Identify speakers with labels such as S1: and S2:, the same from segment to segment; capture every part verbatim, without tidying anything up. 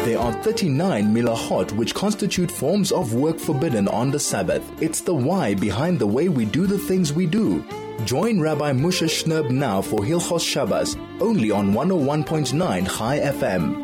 S1: There are thirty-nine milachot which constitute forms of work forbidden on the Sabbath. It's the why behind the way we do the things we do. Join Rabbi Moshe Shnerb now for Hilchos Shabbos, only on one oh one point nine Chai F M.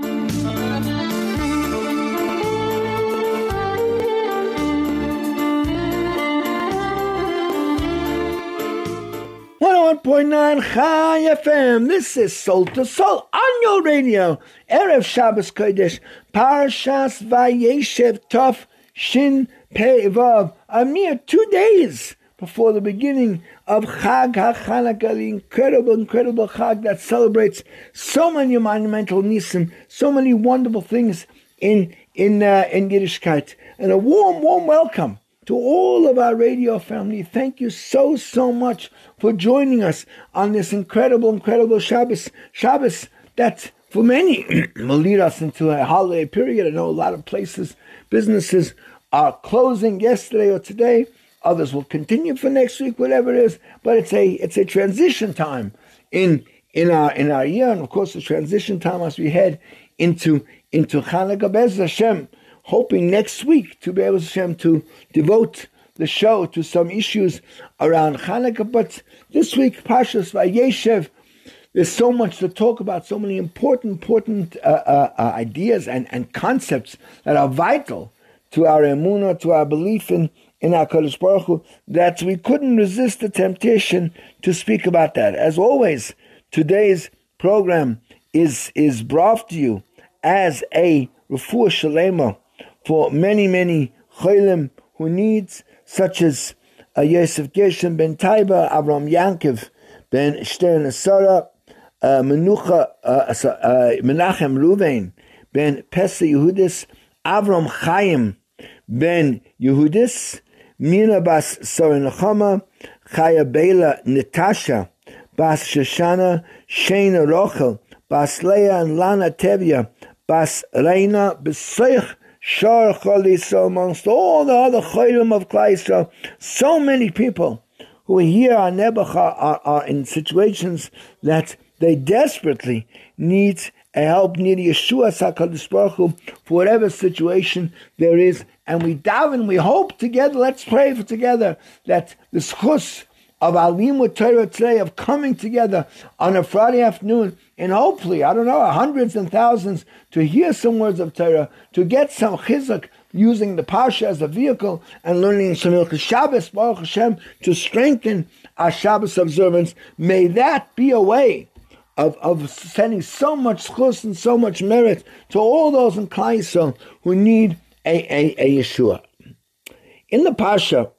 S2: one oh one point nine Chai F M. This is Soul to Soul on your radio. Erev Shabbos Kodesh, Parashas Vayeshev Tov Shin Pei Vav. A mere two days before the beginning of Chag HaChanukah, the incredible, incredible Chag that celebrates so many monumental nisim, so many wonderful things in in uh, in Yiddishkeit. And a warm, warm welcome to all of our radio family. Thank you so, so much for joining us on this incredible, incredible Shabbos, Shabbos that for many will lead us into a holiday period. I know a lot of places, businesses are closing yesterday or today. Others will continue for next week, whatever it is. But it's a it's a transition time in in our in our year, and of course the transition time as we head into into Chanukah Be'ez Hashem. Hoping next week to be able Hashem to devote the show to some issues around Chanukah. But this week, Parshas Vayeshev, there's so much to talk about, so many important, important uh, uh, uh, ideas and, and concepts that are vital to our emunah, to our belief in, in our Kadosh Baruch Hu, that we couldn't resist the temptation to speak about that. As always, today's program is, is brought to you as a refuah shalema for many, many cholim who needs, such as uh, Yosef Gershon ben Taiba, Avram Yankov ben Stern Asara, uh, Menucha, uh, uh, Menachem Ruvain ben Pesa Yehudis, Avram Chaim ben Yehudis, Mina bas Sorinachama, Chaya Bela Natasha, bas Shoshana, Shana Rochel, bas Leah and Lana Tevya, bas Reina, Besoich, Shar Chalisra, amongst all the other Cholim of Klal Yisrael, so many people who are here on Nebuchadnezzar are, are in situations that they desperately need a help, need Yeshua HaKadosh Baruch Hu for whatever situation there is. And we daven, we hope together, let's pray for together, that the schus of our Limud Torah today, of coming together on a Friday afternoon, and hopefully, I don't know, hundreds and thousands to hear some words of Torah, to get some chizuk using the Parsha as a vehicle, and learning some Hilchos Shabbos, Baruch Hashem, to strengthen our Shabbos observance. May that be a way of, of sending so much chus and so much merit to all those in Klal Yisrael who need a, a, a Yeshua. In the Parsha,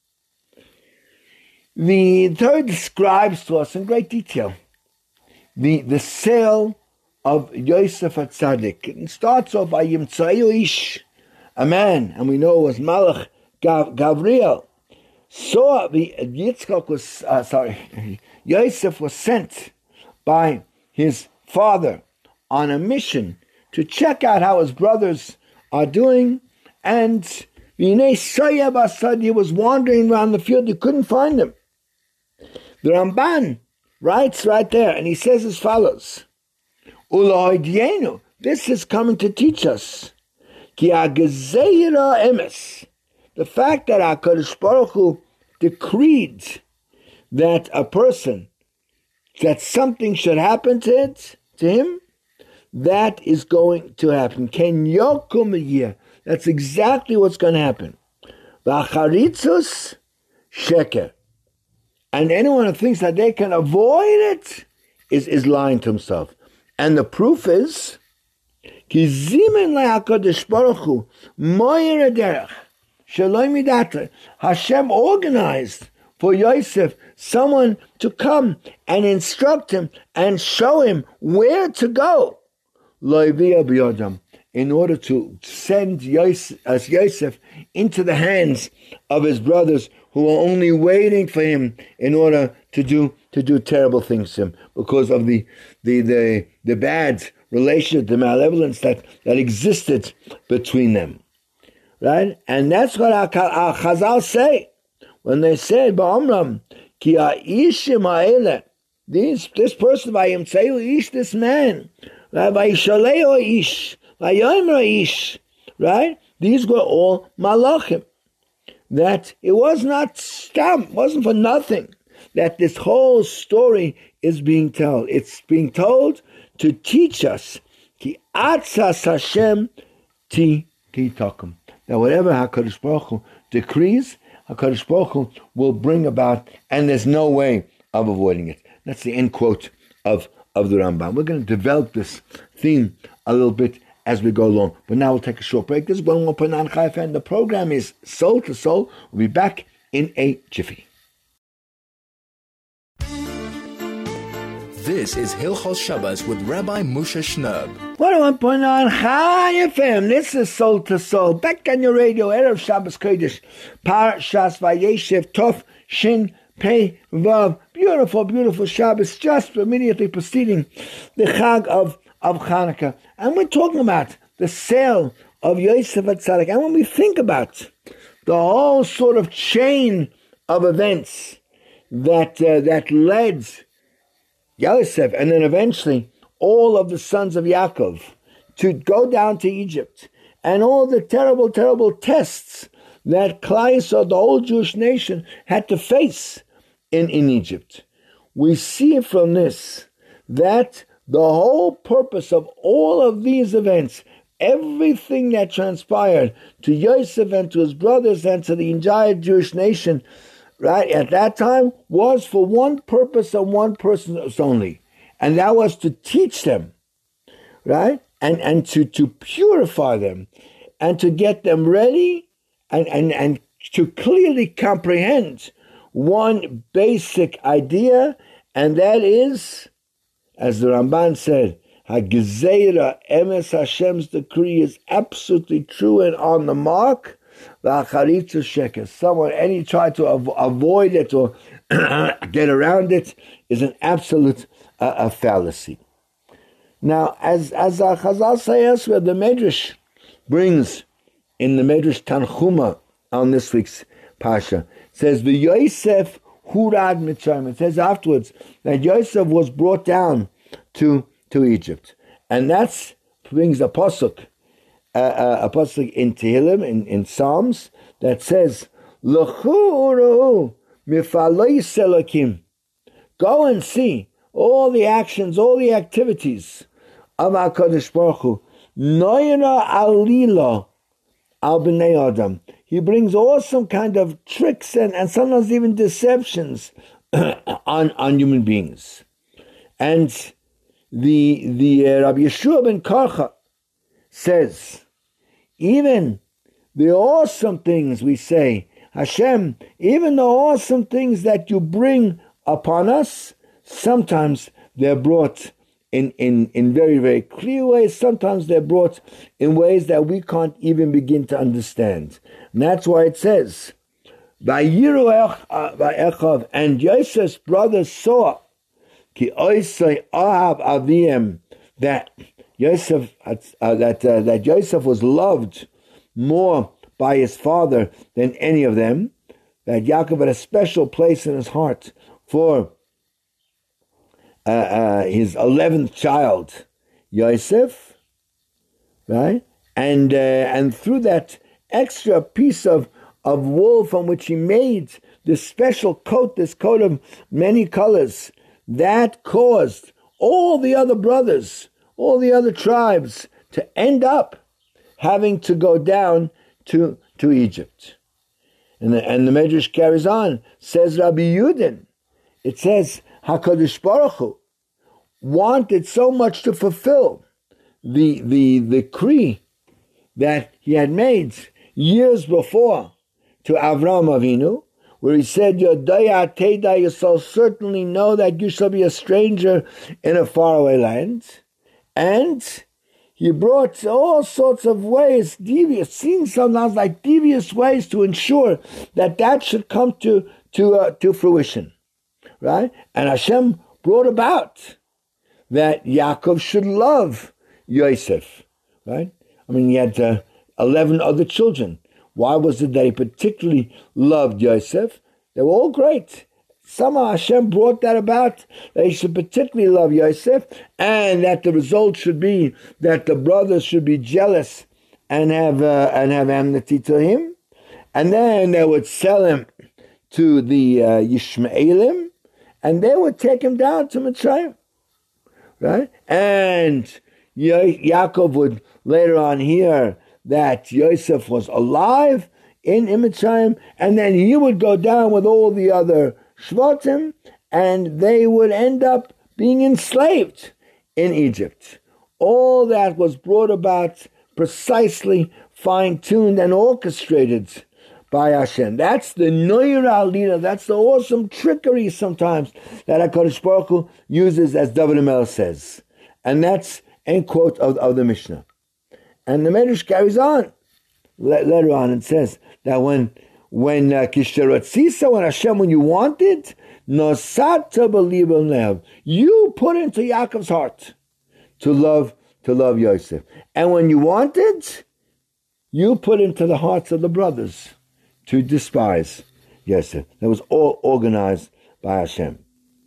S2: the Torah describes to us in great detail the, the sale of Yosef HaTzadik. It starts off by Yimtzayu Ish, a man, and we know it was Malach Gav, Gavriel, saw the Yitzchak was, uh, sorry, Yosef was sent by his father on a mission to check out how his brothers are doing, and Vinei Sayab Asad, he was wandering around the field, he couldn't find him. The Ramban writes right there, and he says as follows: Ulahoidienu, this is coming to teach us, Ki agezeira emes, the fact that HaKadosh Baruch Hu decreed that a person, that something should happen to it, to him, that is going to happen. Ken yokum yeh, that's exactly what's going to happen. V'acharitzus sheker. And anyone who thinks that they can avoid it is, is lying to himself. And the proof is, Ki zimen le'HaKadosh Baruch Hu moyer derech sheloi midata. Hashem organized for Yosef someone to come and instruct him and show him where to go, lo'ivia b'yodam, in order to send Yosef, as Yosef into the hands of his brothers, who are only waiting for him in order to do to do terrible things to him because of the the the, the bad relationship, the malevolence that, that existed between them. Right? And that's what our, our Chazal say when they say, Ba'amram, ki ha'ishim ha'ele, this, this person, Vayimtzeu ish, this man, Vayishaleo ish, Vayomer Ish, right? These were all malachim. That it was not stam, wasn't for nothing that this whole story is being told. It's being told to teach us ki atzas Hashem ti kitakum. That whatever HaKadosh Baruch Hu decrees, HaKadosh Baruch Hu will bring about, and there's no way of avoiding it. That's the end quote of, of the Rambam. We're going to develop this theme a little bit as we go along. But now we'll take a short break. This is one one point nine Chai F M. The program is Soul to Soul. We'll be back in a jiffy.
S1: This is Hilchos Shabbos with Rabbi Moshe Shnerb.
S2: one oh one point nine Chai F M. This is Soul to Soul. Back on your radio, Erev Shabbos Kodesh. Parshas Vayeshev Tov Shin Pei Vav. Beautiful, beautiful Shabbos, just immediately preceding the Chag of, of Hanukkah. And we're talking about the sale of Yosef HaTzadik. And when we think about the whole sort of chain of events that uh, that led Yosef and then eventually all of the sons of Yaakov to go down to Egypt, and all the terrible, terrible tests that Klal Yisrael, the whole Jewish nation, had to face in, in Egypt. We see from this that the whole purpose of all of these events, everything that transpired to Yosef and to his brothers and to the entire Jewish nation, right, at that time, was for one purpose and one purpose only. And that was to teach them, right, and, and to, to purify them and to get them ready and, and, and to clearly comprehend one basic idea, and that is, as the Ramban said, HaGezeira Emes, Hashem's decree is absolutely true and on the mark. V'acharitzu sheker. Someone, any try to av- avoid it or get around it is an absolute uh, a fallacy. Now, as as uh, Chazal say elsewhere, the Medrash brings in the Medrash Tanchuma on this week's Pasha, says the Yosef Hurad Mitzrayim. It says afterwards that Yosef was brought down to to Egypt, and that's brings a pasuk, uh, uh, a pasuk in Tehillim in, in Psalms that says, "L'chu mifalei selakim." Go and see all the actions, all the activities of HaKadosh Baruch Hu. Noira alila al b'nei adam. He brings all some kind of tricks and, and sometimes even deceptions on, on human beings. And the the uh, Rabbi Yeshua ben Karcha says, even the awesome things we say, Hashem, even the awesome things that you bring upon us, sometimes they're brought in, in, in very, very clear ways. Sometimes they're brought in ways that we can't even begin to understand. And that's why it says, Vayiru Echav, and Yosef's brothers saw, Ki oisei ahav aviem, that Yosef, uh, that uh, that Yosef was loved more by his father than any of them. That Yaakov had a special place in his heart for uh, uh, his eleventh child, Yosef, right? And uh, and through that extra piece of of wool from which he made this special coat, this coat of many colors, that caused all the other brothers, all the other tribes to end up having to go down to, to Egypt. And the, and the Medrash carries on, says Rabbi Yudin, it says, HaKadosh Baruch Hu wanted so much to fulfill the, the, the decree that he had made years before to Avraham Avinu, where he said, Yodaya Teda, you shall certainly know that you shall be a stranger in a faraway land. And he brought all sorts of ways, devious, seems sometimes like devious ways to ensure that that should come to, to, uh, to fruition. Right? And Hashem brought about that Yaakov should love Yosef. Right? I mean, he had uh, eleven other children. Why was it that he particularly loved Yosef? They were all great. somehow Hashem brought that about, they should particularly love Yosef, and that the result should be that the brothers should be jealous and have uh, and have enmity to him, and then they would sell him to the uh, Yishmaelim, and they would take him down to Mitzrayim, right? And ya- Yaakov would later on hear that Yosef was alive in Mitzrayim, and then he would go down with all the other Shvatim, and they would end up being enslaved in Egypt. All that was brought about precisely fine-tuned and orchestrated by Hashem. That's the Noira Alina, that's the awesome trickery sometimes that HaKadosh Baruch Hu uses, as David HaMelech says. And that's end quote of, of the Mishnah. And the Medrash carries on later on and says that when when Kisharatzisa, when Hashem, when you wanted, Nosata b'libel nev, you put into Yaakov's heart to love to love Yosef. And when you wanted, you put into the hearts of the brothers to despise Yosef. That was all organized by Hashem.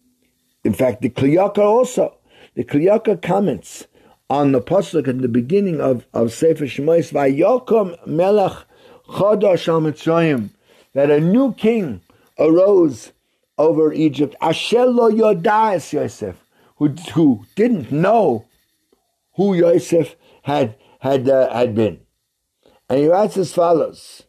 S2: In fact, the Kli Yakar also, the Kli Yakar comments on the pasuk at the beginning of, of Sefer Shemos, Vayokom Melech Chodosh al Mitzrayim, that a new king arose over Egypt, Asher lo yoda'es Yosef, who, who didn't know who Yosef had had uh, had been. And he writes as follows,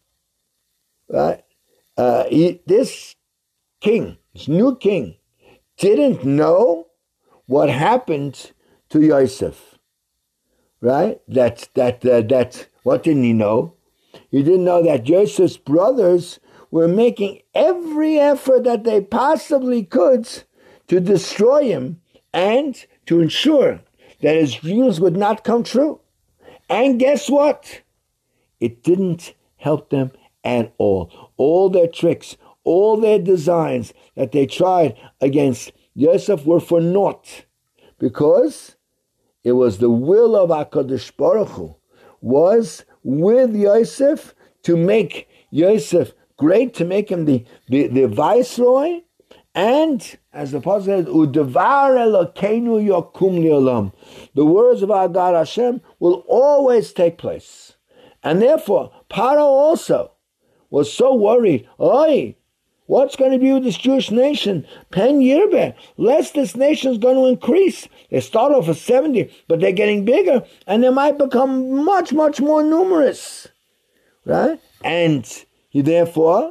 S2: right? Uh, he, this king, this new king, didn't know what happened to Yosef, right? That, that, uh, that, what didn't he know? He didn't know that Joseph's brothers were making every effort that they possibly could to destroy him and to ensure that his dreams would not come true. And guess what? It didn't help them at all. All their tricks, all their designs that they tried against Yosef were for naught, because it was the will of HaKadosh Baruch Hu was with Yosef to make Yosef great, to make him the, the, the viceroy, and, as the Apostle says, Udevar Elokeinu Yokum Li'olam, the words of our God Hashem will always take place. And therefore, Paro also was so worried, Oi, what's going to be with this Jewish nation? Pen Yirbe, lest this nation is going to increase. They start off at seventy, but they're getting bigger, and they might become much, much more numerous. Right? And he therefore,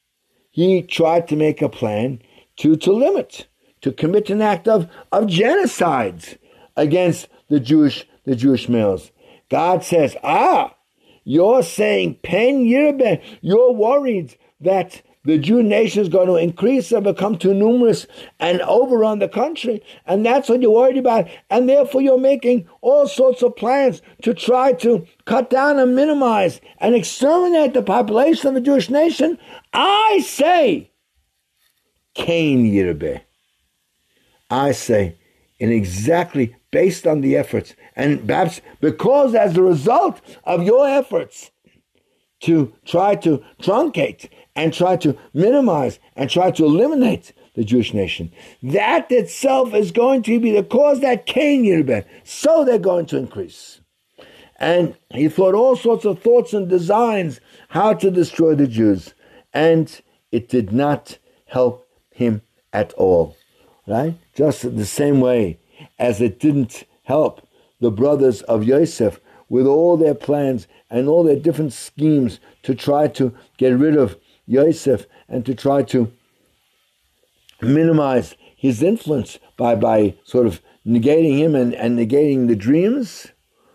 S2: he tried to make a plan to, to limit, to commit an act of, of genocide against the Jewish, the Jewish males. God says, ah, you're saying Pen Yirbe, you're worried that the Jew nation is going to increase and become too numerous and overrun the country. And that's what you're worried about. And therefore you're making all sorts of plans to try to cut down and minimize and exterminate the population of the Jewish nation. I say, Kain Yirbe. I say, and exactly based on the efforts, and perhaps because as a result of your efforts to try to truncate and try to minimize and try to eliminate the Jewish nation, that itself is going to be the cause that Kain Yirbe, so they're going to increase. And he thought all sorts of thoughts and designs how to destroy the Jews, and it did not help him at all, right? Just the same way as it didn't help the brothers of Yosef with all their plans and all their different schemes to try to get rid of Yosef and to try to minimize his influence by, by sort of negating him and, and negating the dreams.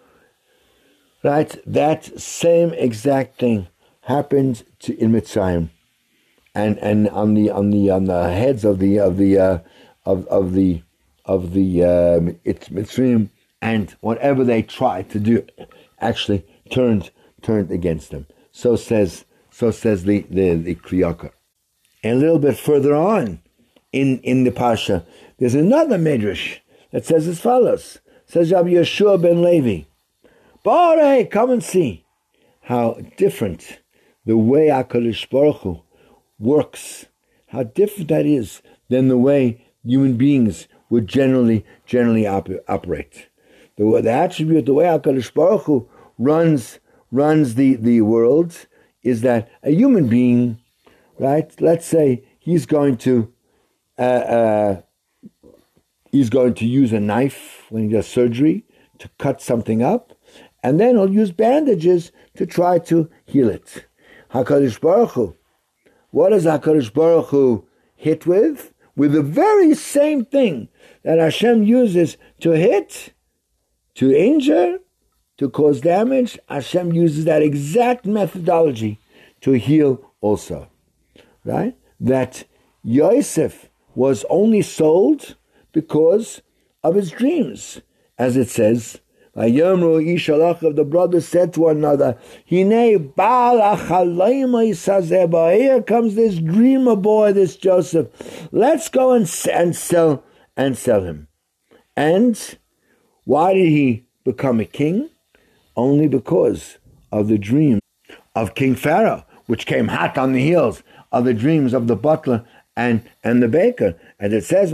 S2: Right? That same exact thing happened to in Mitzrayim, and and on the on the on the heads of the of the uh, of of the of the uh, it's Mitzrayim, and whatever they tried to do actually turned turned against them. So says so says the the, the Kli Yakar. And a little bit further on in, in the Pasha, there's another Midrash that says as follows. It says Rabbi Yeshua ben Levi, Bore, come and see how different the way HaKadosh Baruch Hu works, how different that is than the way human beings would generally generally op- operate. The, the attribute, the way HaKadosh Baruch Hu runs runs the, the world is that a human being, right? Let's say he's going to uh, uh, he's going to use a knife when he does surgery to cut something up, and then he'll use bandages to try to heal it. HaKadosh Baruch Hu, what does HaKadosh Baruch Hu hit with? With the very same thing that Hashem uses to hit, to injure, to cause damage, Hashem uses that exact methodology to heal also. Right? That Yosef was only sold because of his dreams. As it says, Vayomru Ishalach, of the brothers said to one another, Hine Baal Achalaima Isazeba, here comes this dreamer boy, this Joseph. Let's go and, and sell and sell him. And why did he become a king? Only because of the dream of King Pharaoh, which came hot on the heels of the dreams of the butler and, and the baker. As it says,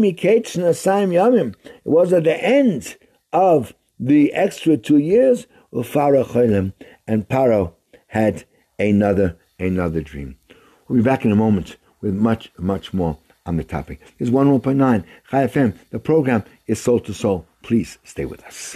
S2: it was at the end of the extra two years, and Pharaoh had another another dream. We'll be back in a moment with much, much more on the topic. This is one oh one point nine Chai F M. The program is Soul to Soul. Please stay with us.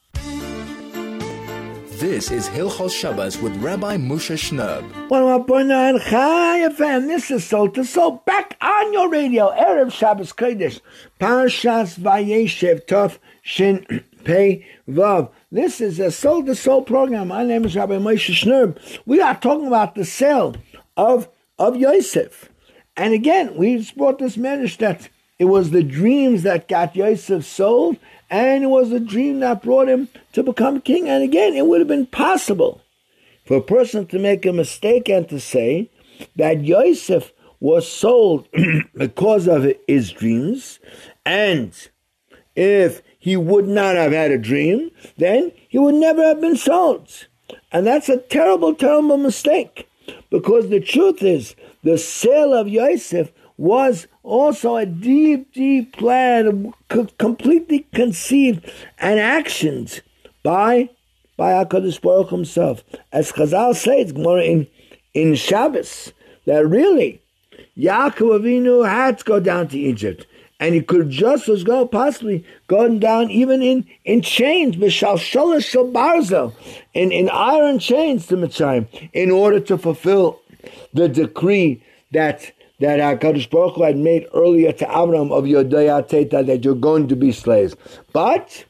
S1: This is Hilchos Shabbos with Rabbi Moshe Shnerb.
S2: one oh one point nine Chai F M. This is Soul to Soul. Back on your radio. Erev Shabbos Kodesh. Parshas Vayeshev Tov Shin Pei Vav. This is a Soul to Soul program. My name is Rabbi Moshe Shnerb. We are talking about the sale of, of Yosef. And again, we brought this message that it was the dreams that got Yosef sold, and it was the dream that brought him to become king. And again, it would have been possible for a person to make a mistake and to say that Yosef was sold because of his dreams, and if he would not have had a dream, then he would never have been sold. And that's a terrible, terrible mistake, because the truth is, the sale of Yosef was also a deep, deep plan, completely conceived and actioned by by HaKadosh Baruch Hu himself. As Chazal says in, in Shabbos, that really, Yaakov Avinu had to go down to Egypt, and he could just as well possibly gone down even in, in chains, b'shalsholah shel barzel, in, in iron chains to Mitzrayim, in order to fulfill the decree that that HaKadosh Baruch Hu had made earlier to Abraham of Yodaya Teta, that you're going to be slaves. But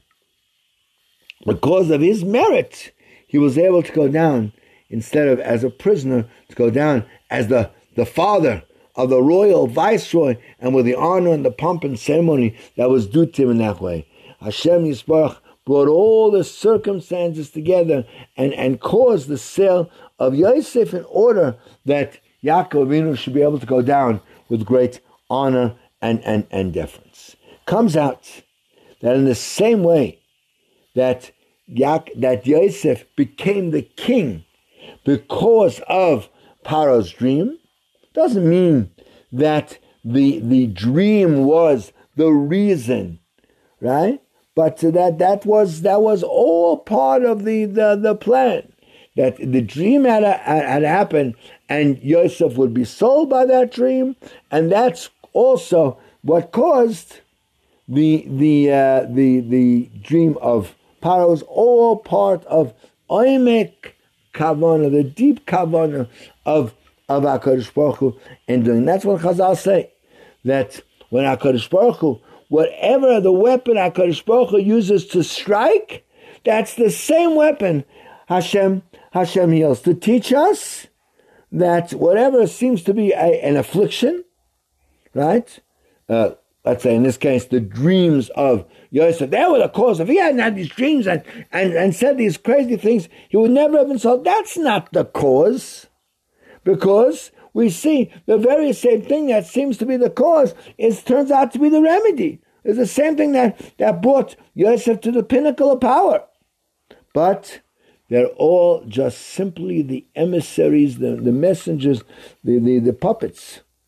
S2: because of his merit, he was able to go down, instead of as a prisoner, to go down as the, the father of the royal viceroy, and with the honor and the pomp and ceremony that was due to him in that way. Hashem Yisbarach brought all the circumstances together and, and caused the sale of Yosef in order that Yaakov Avinu should be able to go down with great honor and, and, and deference. Comes out that in the same way that Ya- that Yosef became the king because of Paro's dream, doesn't mean that the the dream was the reason, right? But that that was that was all part of the, the, the plan. That the dream had, had happened, and Yosef would be sold by that dream, and that's also what caused the the uh, the the dream of Paro. Was all part of Oimek Kavana, the deep Kavana of of HaKadosh Baruch Hu in doing. That's what Chazal say, that when HaKadosh Baruch Hu, whatever the weapon HaKadosh Baruch Hu uses to strike, that's the same weapon Hashem Hashem heals, to teach us that whatever seems to be a, an affliction, right? Uh, let's say in this case, the dreams of Yosef, they were the cause. If he hadn't had these dreams and, and, and said these crazy things, he would never have been sold. That's not the cause, because we see the very same thing that seems to be the cause is turns out to be the remedy. It's the same thing that, that brought Yosef to the pinnacle of power. But they're all just simply the emissaries, the, the messengers, the, the, the puppets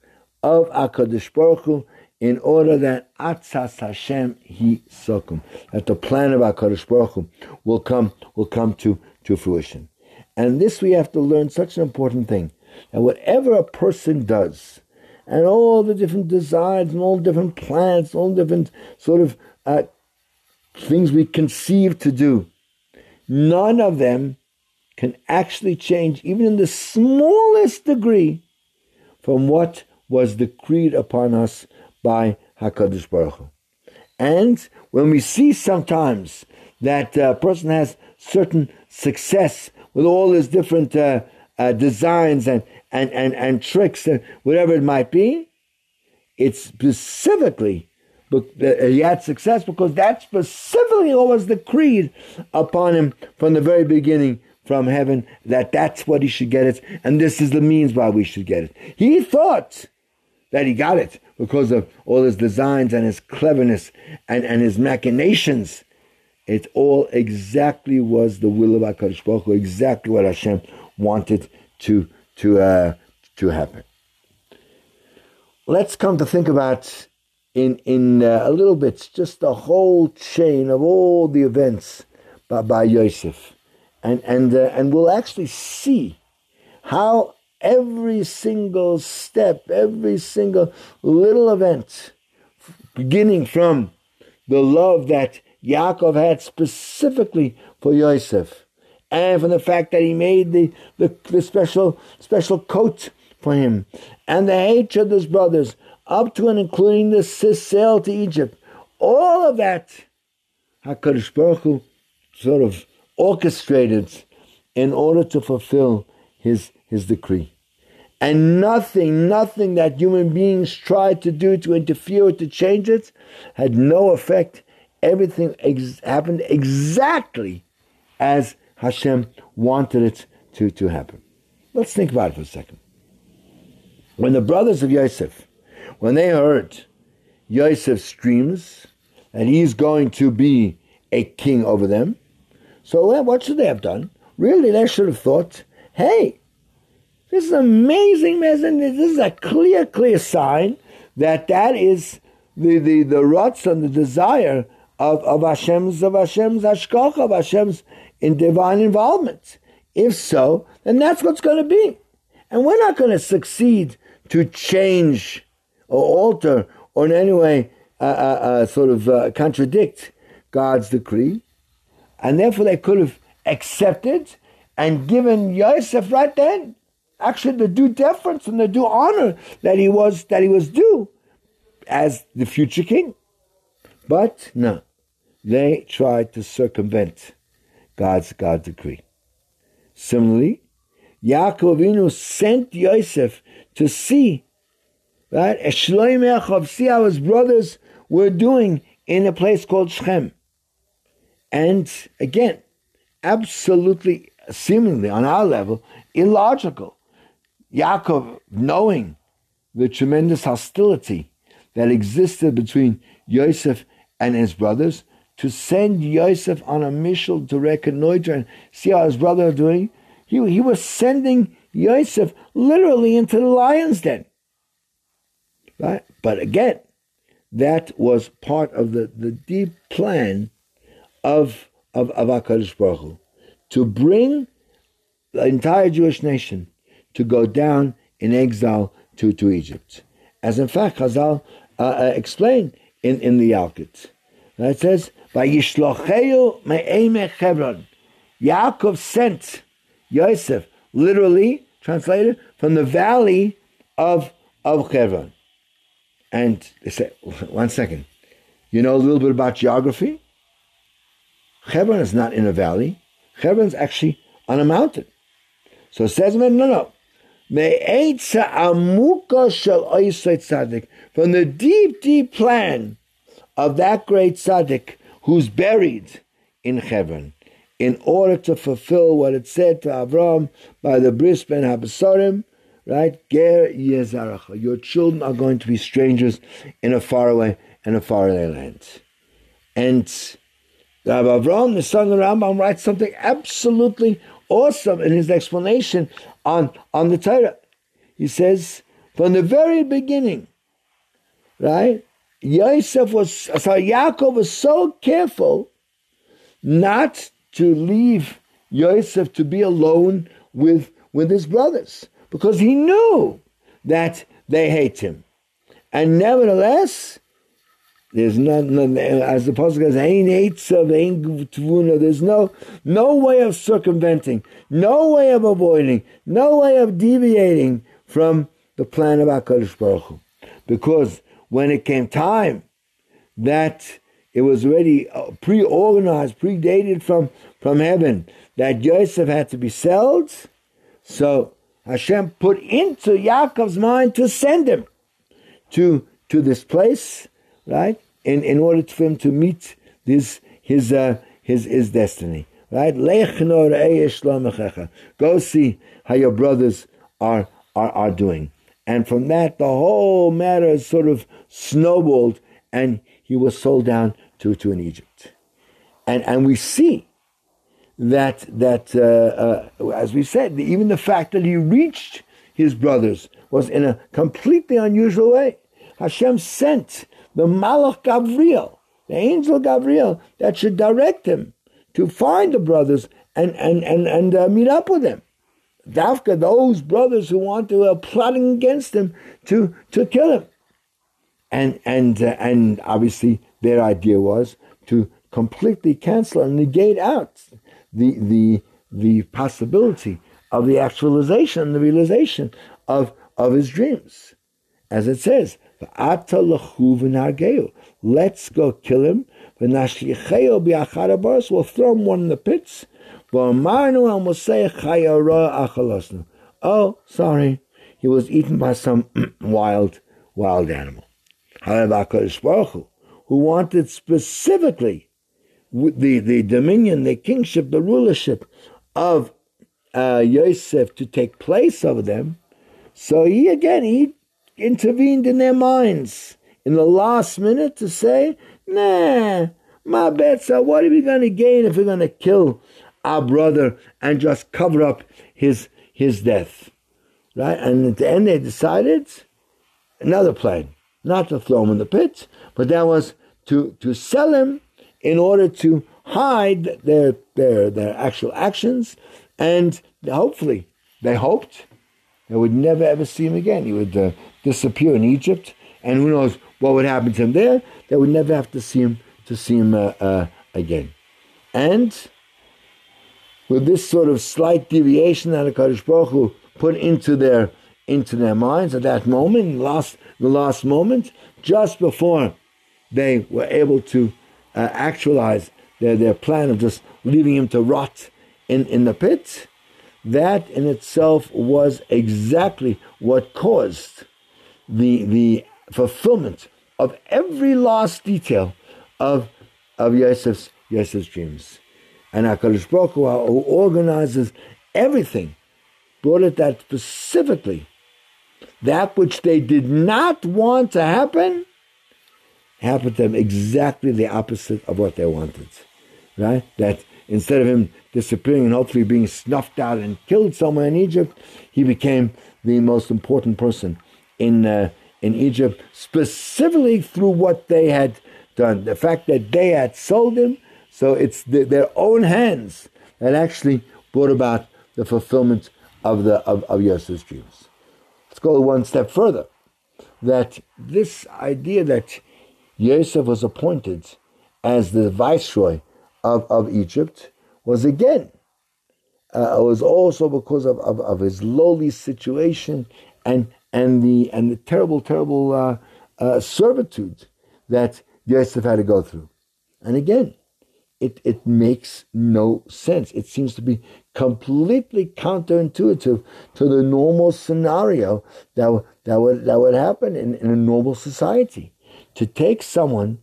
S2: of HaKadosh Baruch Hu, in order that Atzas Hashem Hi Sokum, that the plan of HaKadosh Baruch Hu will come, will come to, to fruition. And this we have to learn such an important thing, that whatever a person does, and all the different designs, and all different plans, all different sort of uh, things we conceive to do, none of them can actually change, even in the smallest degree, from what was decreed upon us by HaKadosh Baruch Hu. And when we see sometimes that a person has certain success with all his different uh, uh, designs and, and, and, and tricks and whatever it might be, it's specifically, he had success because that specifically was decreed upon him from the very beginning from heaven, that that's what he should get it, and this is the means why we should get it. He thought that he got it because of all his designs and his cleverness and, and his machinations. It all exactly was the will of HaKadosh Baruch Hu, exactly what Hashem wanted to to uh, to happen. Let's come to think about in in uh, a little bit just the whole chain of all the events by, by Yosef, and and uh, and we'll actually see how every single step, every single little event, beginning from the love that Yaakov had specifically for Yosef, and from the fact that he made the, the, the special special coat for him, and the hatred of his brothers, up to and including the sail to Egypt, all of that HaKadosh Baruch Hu sort of orchestrated in order to fulfill his his decree. And nothing, nothing that human beings tried to do to interfere or to change it had no effect. Everything ex- happened exactly as Hashem wanted it to, to happen. Let's think about it for a second. When the brothers of Yosef, when they heard Yosef's dreams, and he's going to be a king over them, so well, what should they have done? Really, they should have thought, hey, this is amazing, amazing. This is a clear, clear sign that that is the the the ruts and the desire of, of Hashem's of Hashem's hashgacha, of Hashem's in divine involvement. If so, then that's what's going to be, and we're not going to succeed to change or alter or in any way uh, uh, uh, sort of uh, contradict God's decree, and therefore they could have accepted and given Yosef right then actually the due deference and the due honor that he was that he was due as the future king. But no, they tried to circumvent God's God's decree. Similarly, Yaakov Avinu sent Yosef to see, right, see how his brothers were doing in a place called Shechem. And again, absolutely, seemingly on our level, illogical. Yaakov, knowing the tremendous hostility that existed between Yosef and his brothers, to send Yosef on a mission to reconnoiter and see how his brothers are doing, he, he was sending Yosef literally into the lion's den. Right? But again, that was part of the, the deep plan of, of, of HaKadosh Baruch Hu, to bring the entire Jewish nation to go down in exile to, to Egypt. As in fact, Chazal uh, uh, explained in, in the Yalkut. It says, Vayishlocheu me'emech Hebron. Yaakov sent Yosef, literally translated, from the valley of, of Hebron. And they say, one second, you know a little bit about geography? Hebron is not in a valley. Hebron is actually on a mountain. So it says, no, no. From the deep, deep plan of that great tzaddik who's buried in Hebron, in order to fulfill what it said to Avraham by the bris ben habesarim, right? Ger yezaracha. Your children are going to be strangers in a faraway in a faraway land. And Rabbi Avraham, the son of the Rambam, writes something absolutely awesome in his explanation on, on the Torah. He says, From the very beginning, right? Yosef was, so Yaakov was so careful not to leave Yosef to be alone with, with his brothers, because he knew that they hate him. And nevertheless, there's not, no, as the Apostle says, ain't eitzav, ain't tvuna, there's no, no way of circumventing, no way of avoiding, no way of deviating from the plan of HaKadosh Baruch Hu. Because when it came time that it was already pre-organized, predated from, from heaven, that Yosef had to be sold, so Hashem put into Yaakov's mind to send him to, to this place, right? In in order for him to meet this his uh, his his destiny, right? Go see how your brothers are are are doing, and from that the whole matter sort of snowballed, and he was sold down to to in Egypt, and and we see that that uh, uh, as we said, even the fact that he reached his brothers was in a completely unusual way. Hashem sent the Malach Gabriel, the angel Gabriel, that should direct him to find the brothers and and and, and uh, meet up with them. Dafka, those brothers who want to uh, plotting against him to to kill him, and and uh, and obviously their idea was to completely cancel and negate out the the the possibility of the actualization, the realization of of his dreams, as it says. Let's go kill him. We'll throw him one in the pits. Oh, sorry, he was eaten by some wild, wild animal. However, HaKadosh Baruch Hu, who wanted specifically the, the dominion, the kingship, the rulership of uh, Yosef to take place over them, so he again, he intervened in their minds in the last minute to say, nah, my bets are, what are we going to gain if we're going to kill our brother and just cover up his his death, right? And at the end they decided another plan, not to throw him in the pit, but that was to, to sell him in order to hide their, their, their actual actions, and hopefully, they hoped, they would never ever see him again. He would uh, disappear in Egypt, and who knows what would happen to him there. They would never have to see him to see him uh, uh, again. And with this sort of slight deviation that HaKadosh Baruch Hu put into their into their minds at that moment, last the last moment, just before they were able to uh, actualize their, their plan of just leaving him to rot in, in the pit, that in itself was exactly what caused the the fulfillment of every last detail of of Yosef's Yosef's dreams. And HaKadosh Baruch Hu, who organizes everything, brought it that specifically that which they did not want to happen happened to them exactly the opposite of what they wanted. Right? That instead of him disappearing and hopefully being snuffed out and killed somewhere in Egypt, he became the most important person in uh, in Egypt, specifically through what they had done. The fact that they had sold him, so it's the, their own hands that actually brought about the fulfillment of the of, of Yosef's dreams. Let's go one step further. That this idea that Yosef was appointed as the viceroy of, of Egypt was again, uh, was also because of, of, of his lowly situation and and the and the terrible, terrible uh, uh, servitude that Yosef had to go through. And again, it, it makes no sense. It seems to be completely counterintuitive to the normal scenario that, that, would, that would happen in, in a normal society. To take someone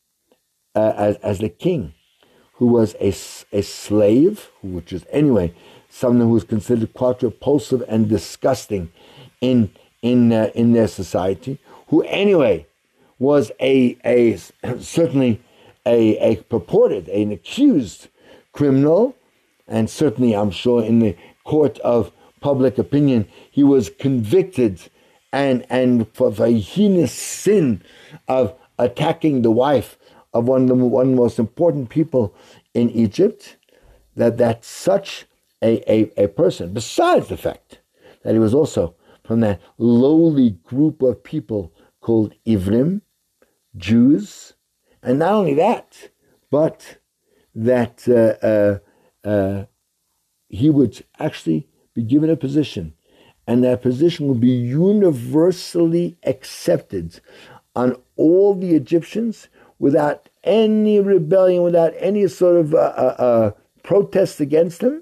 S2: uh, as, as the king, who was a, a slave, which is anyway, someone who was considered quite repulsive and disgusting in in uh, in their society, who anyway was a a certainly a, a purported, an accused criminal, and certainly I'm sure in the court of public opinion he was convicted and and for the heinous sin of attacking the wife of one of the one of the most important people in Egypt, that that such a, a, a person, besides the fact that he was also from that lowly group of people called Ivrim, Jews, and not only that, but that uh, uh, uh, he would actually be given a position, and that position would be universally accepted on all the Egyptians without any rebellion, without any sort of uh, uh, uh, protest against him,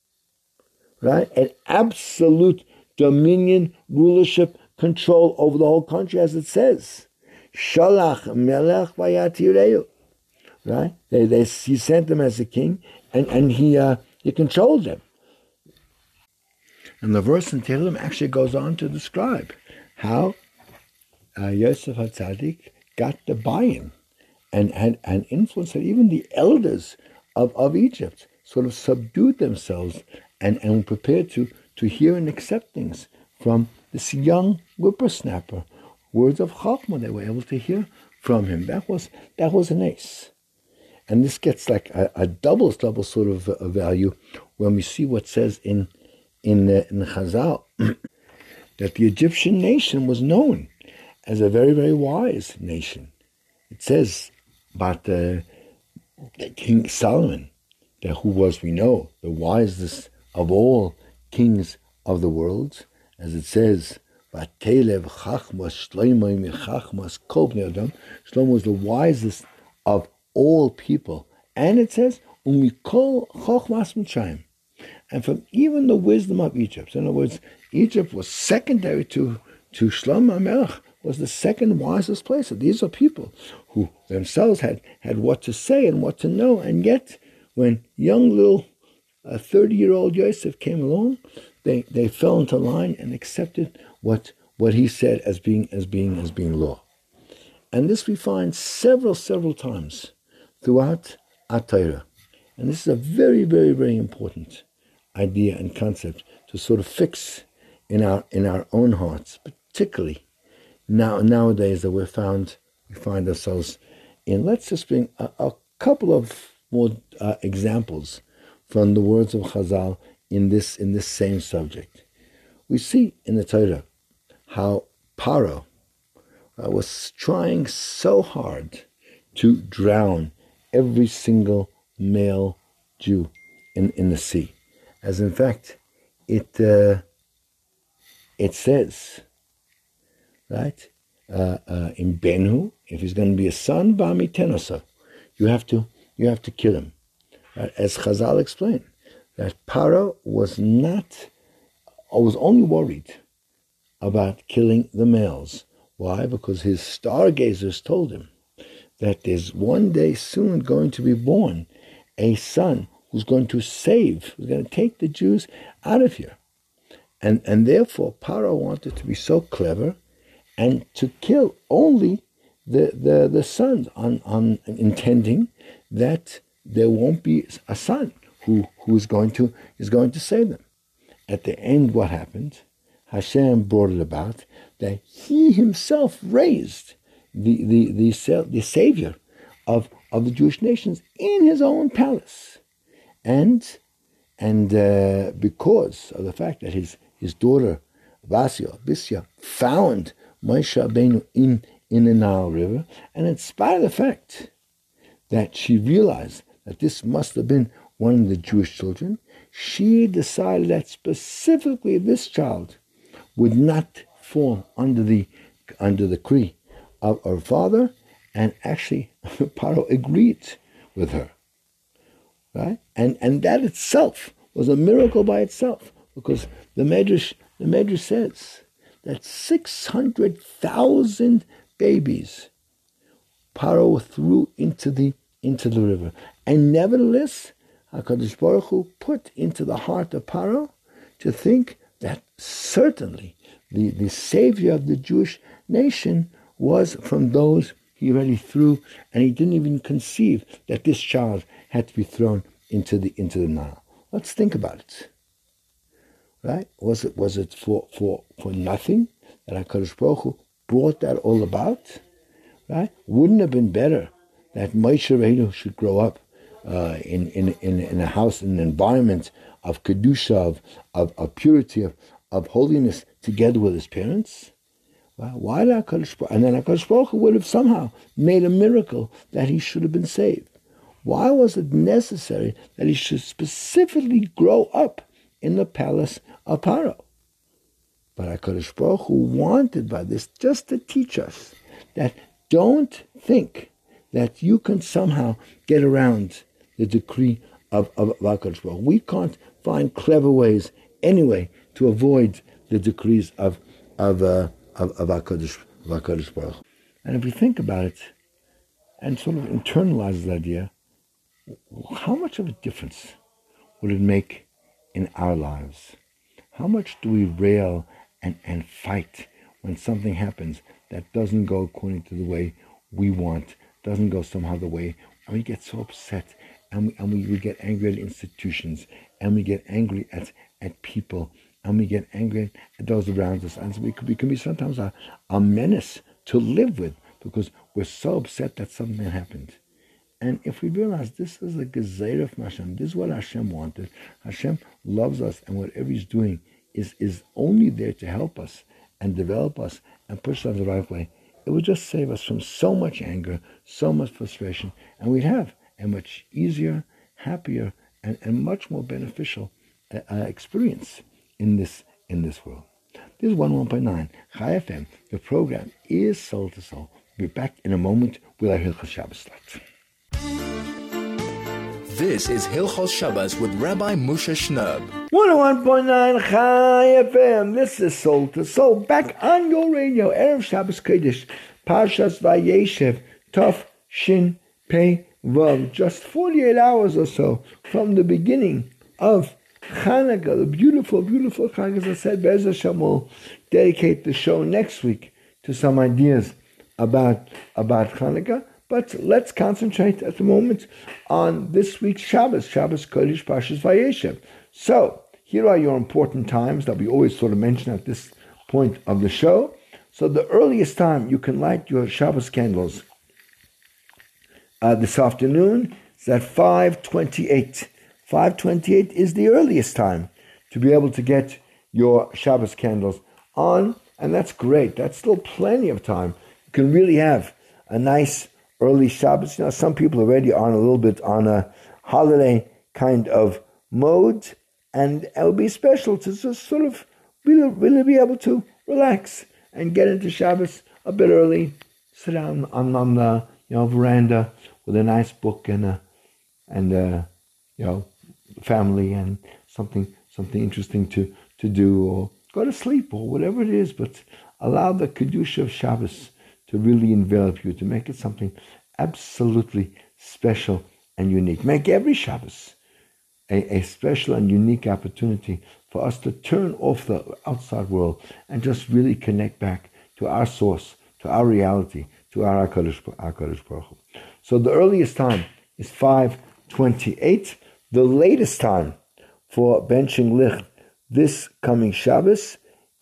S2: right? An absolute dominion, rulership, control over the whole country, as it says. Shalach melech vayatireu, right? They, they, he sent them as a king, and, and he uh, he controlled them. And the verse in Tehillim actually goes on to describe how uh, Yosef HaTzadik got the buy-in and had an influence that even the elders of, of Egypt sort of subdued themselves and, and were prepared to, to hear and accept things from this young whippersnapper. Words of Chachma they were able to hear from him. That was that was an ace. And this gets like a, a double, double sort of a value when we see what says in in, uh, in Chazal that the Egyptian nation was known as a very, very wise nation. It says about uh, King Solomon, that who was, we know, the wisest of all kings of the world, as it says, Vatelev Chachmas Shlomo Michachmas Kol Bnei Adam. Shlomo was the wisest of all people. And it says, Umikol Chochmas Mitzrayim. And from even the wisdom of Egypt. In other words, Egypt was secondary to, to Shlomo HaMelech, was the second wisest place. So these are people who themselves had, had what to say and what to know. And yet, when young little uh, thirty-year-old Yosef came along, they, they fell into line and accepted what what he said as being as being as being law. And this we find several, several times throughout our Torah. And this is a very, very, very important idea and concept to sort of fix in our in our own hearts, particularly now nowadays that we're found we find ourselves in. Let's just bring a, a couple of more uh, examples from the words of Chazal in this in this same subject. We see in the Torah how Paro uh, was trying so hard to drown every single male Jew in, in the sea. As in fact, it uh, it says, right, uh, uh, in Benhu, if he's going to be a son, Bami Tenosa, you have to you have to kill him. Right? As Chazal explained, that Paro was not, or was only worried about killing the males. Why? Because his stargazers told him that there's one day soon going to be born a son who's going to save, who's going to take the Jews out of here. And and therefore, Paro wanted to be so clever and to kill only the, the, the sons, on, on intending that there won't be a son who, who is going to is going to save them. At the end, what happened? Hashem brought it about that he himself raised the the the, the savior of, of the Jewish nations in his own palace. And and uh, because of the fact that his, his daughter Vasya, Bisya, found Moshe Rabbeinu in, in the Nile River, and in spite of the fact that she realized that this must have been one of the Jewish children, she decided that specifically this child would not fall under the under the decree of her father, and actually Paro agreed with her. Right? And and that itself was a miracle by itself, because the Medrash the Medrash says that six hundred thousand babies Paro threw into the into the river, and nevertheless, HaKadosh Baruch Hu put into the heart of Paro to think that certainly the, the savior of the Jewish nation was from those he already threw, and he didn't even conceive that this child had to be thrown into the into the Nile. Let's think about it. right? Was it was it for for for nothing that HaKadosh Baruch Hu brought that all about, right? Wouldn't it have been better that Moshe Rabbeinu should grow up uh, in, in in in a house, in an environment of kedusha, of of, of purity, of, of holiness, together with his parents? Well, why did HaKadosh Baruch Hu, and then HaKadosh Baruch Hu would have somehow made a miracle that he should have been saved? Why was it necessary that he should specifically grow up in the palace of Paro? But HaKadosh Baruch Hu wanted by this just to teach us that don't think that you can somehow get around the decree of, of, of HaKadosh Baruch Hu. We can't find clever ways anyway to avoid the decrees of of uh, of, of HaKadosh, of HaKadosh Baruch Hu. And if we think about it and sort of internalize the idea, how much of a difference would it make in our lives? How much do we rail and, and fight when something happens that doesn't go according to the way we want, doesn't go somehow the way, and we get so upset, and we, and we, we get angry at institutions, and we get angry at, at people, and we get angry at those around us, and so we, could, we can be sometimes a, a menace to live with because we're so upset that something happened. And if we realize this is a gezerah from Hashem, this is what Hashem wanted. Hashem loves us, and whatever He's doing is, is only there to help us and develop us and push us the right way. It would just save us from so much anger, so much frustration, and we'd have a much easier, happier, and, and much more beneficial uh, uh, experience in this in this world. This is one oh one point nine Chai F M. The program is Soul to Soul. We'll be back in a moment with our Hilchos Shabbos start.
S1: This is Hilchos Shabbos with Rabbi Moshe Shnerb.
S2: one oh one point nine Chai F M. This is Soul to Soul. Back on your radio. Erev Shabbos Kodesh. Parshas Vayeshev. Tov Shin Pei Vav. Just forty-eight hours or so from the beginning of Chanukah. The beautiful, beautiful Chanukah. As I said, Be'ez Hashem will dedicate the show next week to some ideas about, about Chanukah. But let's concentrate at the moment on this week's Shabbos, Shabbos Kodesh Parshas Vayeshev. So, here are your important times that we always sort of mention at this point of the show. So the earliest time you can light your Shabbos candles uh, this afternoon is at five twenty-eight. five twenty-eight is the earliest time to be able to get your Shabbos candles on, and that's great. That's still plenty of time. You can really have a nice early Shabbos. You know, some people already are a little bit on a holiday kind of mode, and it will be special to just sort of really, really be able to relax and get into Shabbos a bit early, sit down on, on the you know veranda with a nice book and a and a, you know family and something something interesting to, to do, or go to sleep or whatever it is, but allow the Kedusha of Shabbos to really envelop you, to make it something absolutely special and unique. Make every Shabbos a, a special and unique opportunity for us to turn off the outside world and just really connect back to our source, to our reality, to our HaKadosh, our HaKadosh Baruch Hu. So the earliest time is five twenty-eight. The latest time for benching licht this coming Shabbos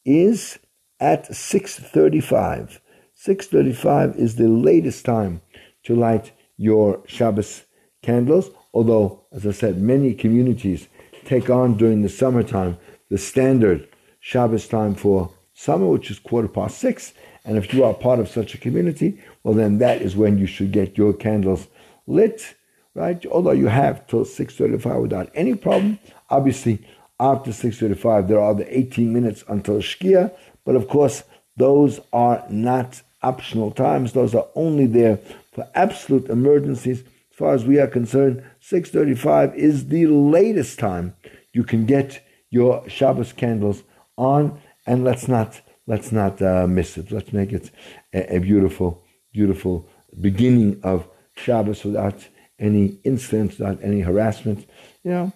S2: is at six thirty-five. six thirty-five is the latest time to light your Shabbos candles, although, as I said, many communities take on during the summertime the standard Shabbos time for summer, which is quarter past six, and if you are part of such a community, well then that is when you should get your candles lit, right? Although you have till six thirty-five without any problem. Obviously, after six thirty-five, there are the eighteen minutes until Shkia, but of course, those are not optional times. Those are only there for absolute emergencies. As far as we are concerned, six thirty-five is the latest time you can get your Shabbos candles on, and let's not let's not uh, miss it. Let's make it a, a beautiful, beautiful beginning of Shabbos without any incidents, without any harassment. You know,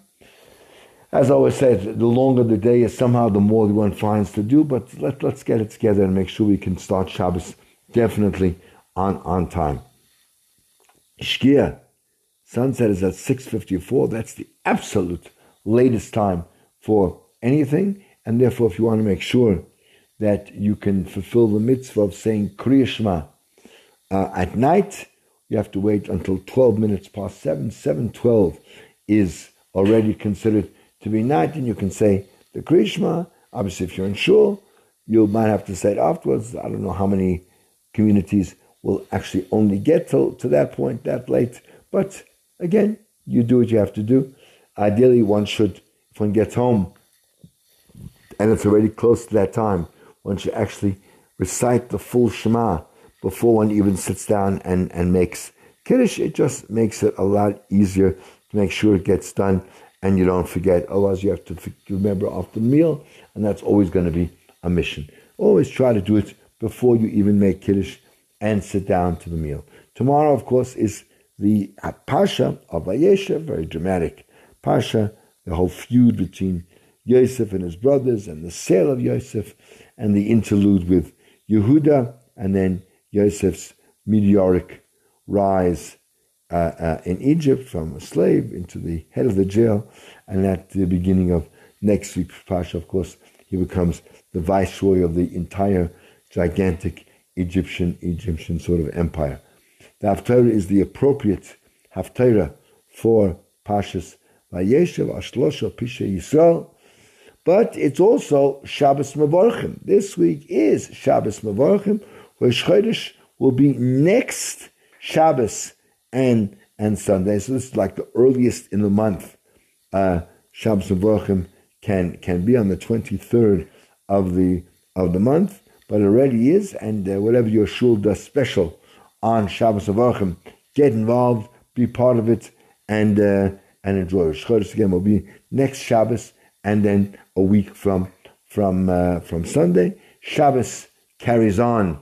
S2: as I always said, the longer the day is, somehow the more one finds to do. But let let's get it together and make sure we can start Shabbos definitely on on time. Shkia, sunset is at six fifty-four. That's the absolute latest time for anything. and therefore if you want to make sure that you can fulfill the mitzvah of saying Kriya Shema uh, at night, you have to wait until twelve minutes past seven. seven twelve is already considered to be night, and you can say the Kriya Shema. Obviously, if you're in shul, you might have to say it afterwards. I don't know how many communities will actually only get to, to that point that late. But again, you do what you have to do. Ideally, one should, if one gets home and it's already close to that time, one should actually recite the full Shema before one even sits down and, and makes Kiddush. It just makes it a lot easier to make sure it gets done and you don't forget. Otherwise, you have to remember after the meal, and that's always going to be a mission. Always try to do it before you even make Kiddush and sit down to the meal. Tomorrow, of course, is the Parsha of Vayeshev, very dramatic Parsha, the whole feud between Yosef and his brothers, and the sale of Yosef, and the interlude with Yehuda, and then Yosef's meteoric rise uh, uh, in Egypt from a slave into the head of the jail, and at the beginning of next week's Parsha, of course, he becomes the viceroy of the entire gigantic Egyptian Egyptian sort of empire. The Haftarah is the appropriate Haftarah for Parshas Vayeshev, Ashlosha Pisha Yisrael, but it's also Shabbos Mevorchim. This week is Shabbos Mevorchim, where Chodesh will be next Shabbos and and Sunday. So this is like the earliest in the month. Uh, Shabbos Mevorchim can can be on the twenty-third of the of the month, but it already is. And uh, whatever your shul does special on Shabbos Mevorchim, get involved, be part of it, and uh, and enjoy it. Chodesh again will be next Shabbos, and then a week from from uh, from Sunday. Shabbos carries on.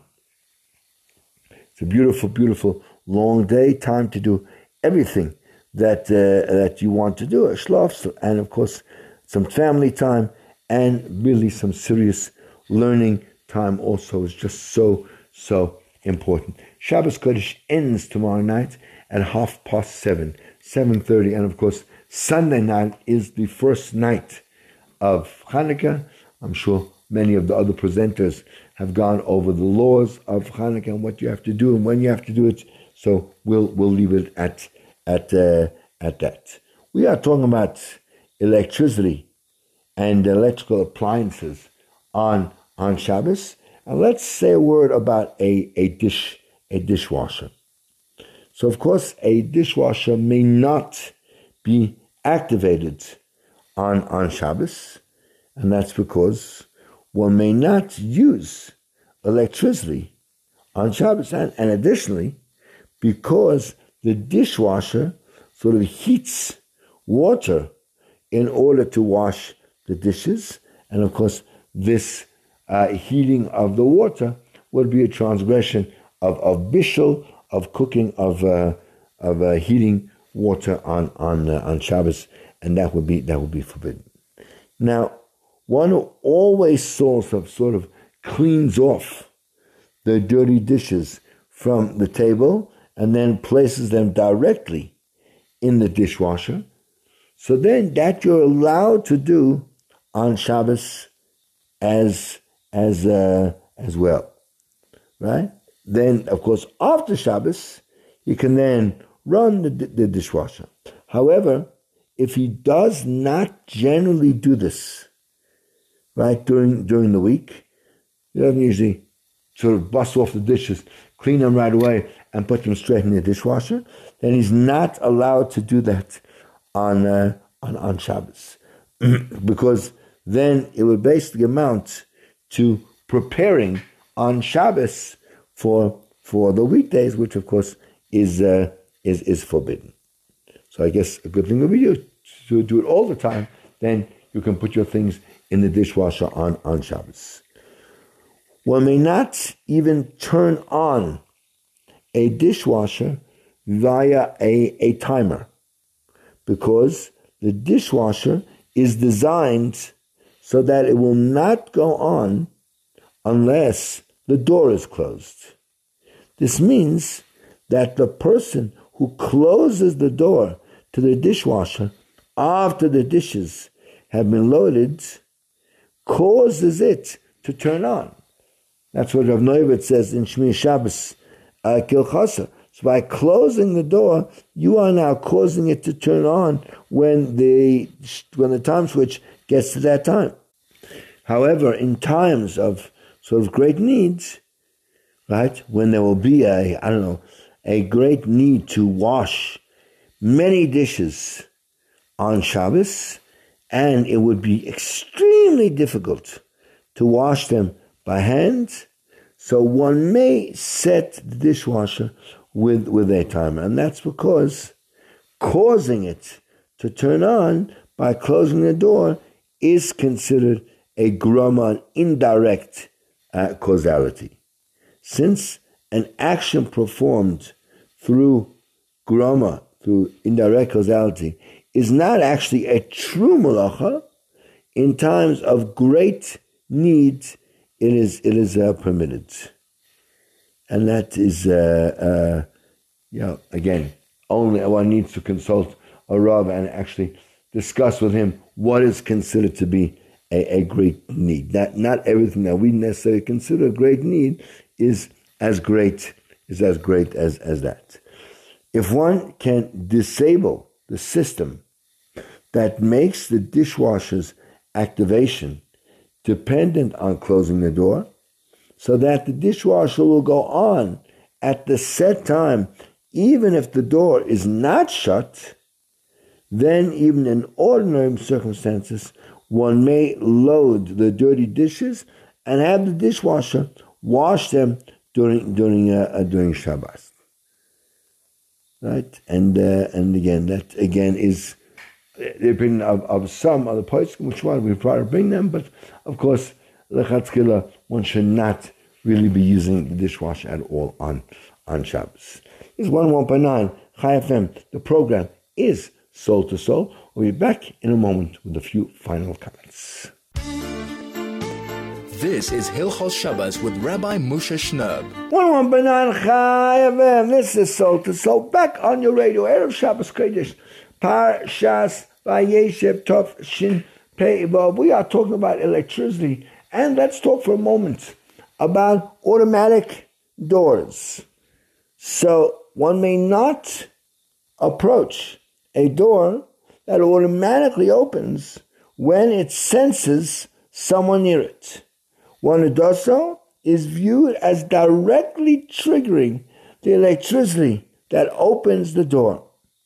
S2: It's a beautiful, beautiful long day. Time to do everything that uh, that you want to do. A shlaf, and of course some family time, and really some serious learning time also is just so so important. Shabbos Kodesh ends tomorrow night at half past seven, seven thirty, and of course Sunday night is the first night of Hanukkah. I'm sure many of the other presenters have gone over the laws of Hanukkah and what you have to do and when you have to do it. So we'll we'll leave it at at uh, at that. We are talking about electricity and electrical appliances on on Shabbos, and let's say a word about a a dish a dishwasher. So of course a dishwasher may not be activated on on Shabbos, and that's because one may not use electricity on Shabbos, and, and additionally, because the dishwasher sort of heats water in order to wash the dishes, and of course this uh, heating of the water would be a transgression of, of bishul, of cooking, of uh, of uh, heating water on on uh, on Shabbos, and that would be that would be forbidden. Now, one who always sort of sort of cleans off the dirty dishes from the table and then places them directly in the dishwasher, so then that you're allowed to do on Shabbos as as uh, as well, right? Then, of course, after Shabbos, you can then run the, the dishwasher. However, if he does not generally do this, right, during during the week, he doesn't usually sort of bust off the dishes, clean them right away, and put them straight in the dishwasher, then he's not allowed to do that on uh, on, on Shabbos. Because then it would basically amount to preparing on Shabbos for for the weekdays, which of course is uh, is is forbidden. So I guess a good thing would be you to do it all the time. Then you can put your things in the dishwasher on, on Shabbos. One may not even turn on a dishwasher via a, a timer, because the dishwasher is designed so that it will not go on unless the door is closed. This means that the person who closes the door to the dishwasher after the dishes have been loaded causes it to turn on. That's what Rav Neuwirth says in Shmir Shabbos uh, Kilchasa. So by closing the door, you are now causing it to turn on when the when the time switch gets to that time. However, in times of sort of great needs, right, when there will be a, I don't know, a great need to wash many dishes on Shabbos, and it would be extremely difficult to wash them by hand, so one may set the dishwasher with, with a timer. And that's because causing it to turn on by closing the door is considered a grama, an indirect uh, causality. Since an action performed through grama, through indirect causality, is not actually a true malacha, in times of great need, it is it is uh, permitted. And that is, uh, uh, you know, again, only one needs to consult a Rav and actually discuss with him what is considered to be a, a great need. Not, not everything that we necessarily consider a great need is as great is as great as, as that. If one can disable the system that makes the dishwasher's activation dependent on closing the door, so that the dishwasher will go on at the set time, even if the door is not shut, then even in ordinary circumstances, one may load the dirty dishes and have the dishwasher wash them during during uh, during Shabbos. Right, and uh, and again, that again is the opinion of, of some other points, which one we try to bring them, but of course, lechatchila, one should not really be using the dishwasher at all on, on Shabbos. It's one one point nine Chai F M. The program is Soul to Soul. We'll be back in a moment with a few final comments.
S1: This is Hilchos Shabbos with Rabbi Moshe Shnerb.
S2: one one point nine Chai F M. This is Soul to Soul. Back on your radio, Erev Shabbos Kodesh. Parshas Vayeshev Tov Shin Pei Vav. We are talking about electricity, and let's talk for a moment about automatic doors. So one may not approach a door that automatically opens when it senses someone near it. One who does so is viewed as directly triggering the electricity that opens the door.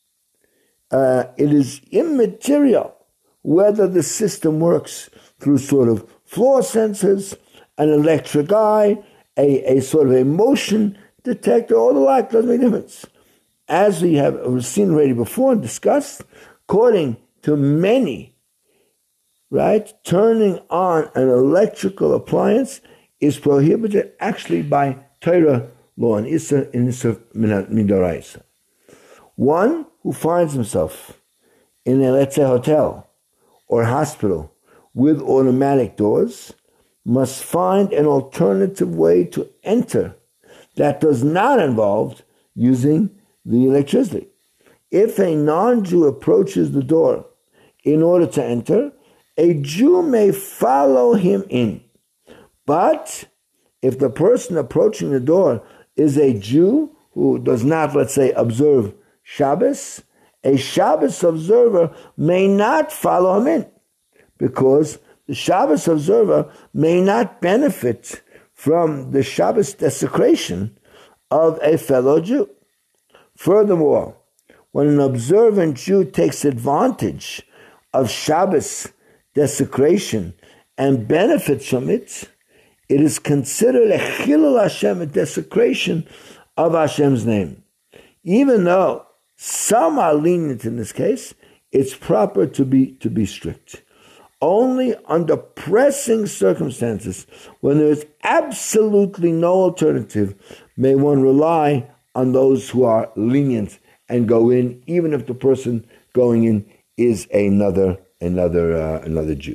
S2: Uh, it is immaterial whether the system works through sort of floor sensors, an electric eye, a, a sort of a motion detector, all the like, doesn't make a difference. As we have seen already before and discussed, according to many, right, turning on an electrical appliance is prohibited actually by Torah law and Issa in Issa Midoraisa. One who finds himself in a, let's say, hotel or hospital with automatic doors must find an alternative way to enter that does not involve using the electricity. If a non-Jew approaches the door in order to enter, a Jew may follow him in. But if the person approaching the door is a Jew who does not, let's say, observe Shabbos, a Shabbos observer may not follow him in, because the Shabbos observer may not benefit from the Shabbos desecration of a fellow Jew. Furthermore, when an observant Jew takes advantage of Shabbos desecration and benefits from it, it is considered a chilul Hashem, a desecration of Hashem's name. Even though some are lenient in this case, it's proper to be to be strict. Only under pressing circumstances, when there is absolutely no alternative, may one rely on those who are lenient and go in, even if the person going in is another another uh, another Jew.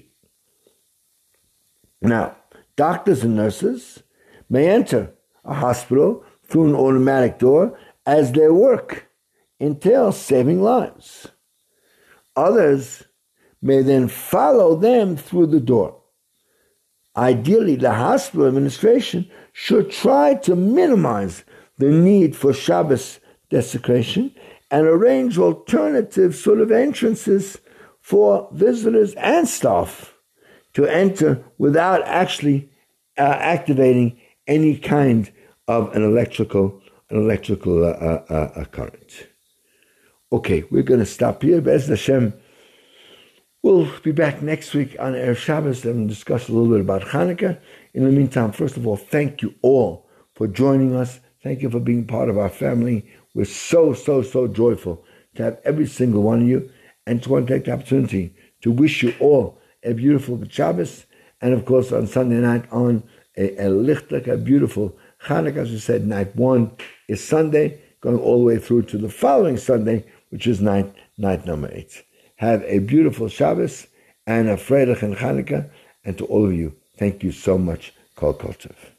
S2: Now, doctors and nurses may enter a hospital through an automatic door as their work entails saving lives. Others may then follow them through the door. Ideally, the hospital administration should try to minimize the need for Shabbos desecration and arrange alternative sort of entrances for visitors and staff to enter without actually uh, activating any kind of an electrical an electrical uh, uh, uh, current. Okay, we're going to stop here. Be'ez Hashem, we'll be back next week on Erev Shabbos and discuss a little bit about Hanukkah. In the meantime, first of all, thank you all for joining us. Thank you for being part of our family. We're so, so, so joyful to have every single one of you, and to want to take the opportunity to wish you all a beautiful Shabbos, and of course on Sunday night on a, a lichtach, a beautiful Hanukkah. As we said, night one is Sunday, going all the way through to the following Sunday, which is night night number eight. Have a beautiful Shabbos and a Freitag and Hanukkah, and to all of you, thank you so much. Kol Kol Tov.